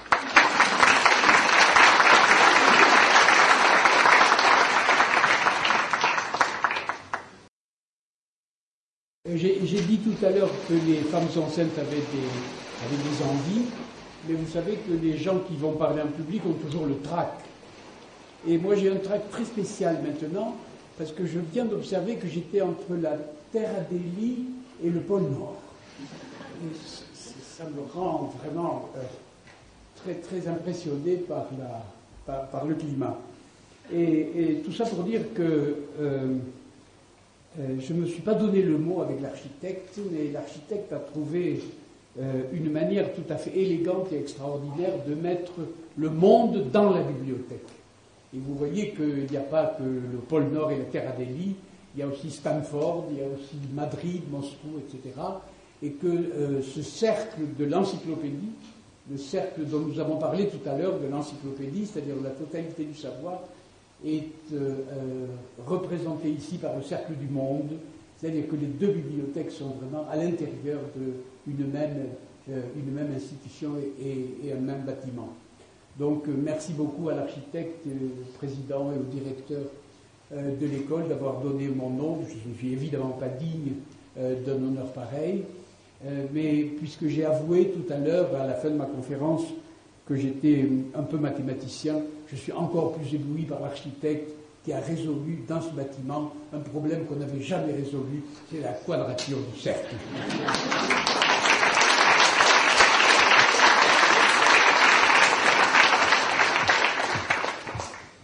J'ai, j'ai dit tout à l'heure que les femmes enceintes avaient des, avaient des envies, mais vous savez que les gens qui vont parler en public ont toujours le trac. Et moi j'ai un trac très spécial maintenant, parce que je viens d'observer que j'étais entre la Terre Adélie et le pôle Nord. Et ça me rend vraiment euh, très, très impressionné par, la, par, par le climat. Et, et tout ça pour dire que euh, Euh, je ne me suis pas donné le mot avec l'architecte, mais l'architecte a trouvé euh, une manière tout à fait élégante et extraordinaire de mettre le monde dans la bibliothèque. Et vous voyez qu'il n'y a pas que le pôle Nord et la Terre Adélie, il y a aussi Stanford, il y a aussi Madrid, Moscou, et cetera. Et que euh, ce cercle de l'encyclopédie, le cercle dont nous avons parlé tout à l'heure de l'encyclopédie, c'est-à-dire la totalité du savoir, est euh, euh, représenté ici par le cercle du monde, c'est-à-dire que les deux bibliothèques sont vraiment à l'intérieur d'une même, euh, une même institution et, et, et un même bâtiment. Donc euh, merci beaucoup à l'architecte, au président et au directeur euh, de l'école d'avoir donné mon nom. Je ne suis évidemment pas digne euh, d'un honneur pareil, euh, mais puisque j'ai avoué tout à l'heure, à la fin de ma conférence, que j'étais un peu mathématicien, je suis encore plus ébloui par l'architecte qui a résolu dans ce bâtiment un problème qu'on n'avait jamais résolu, c'est la quadrature du cercle.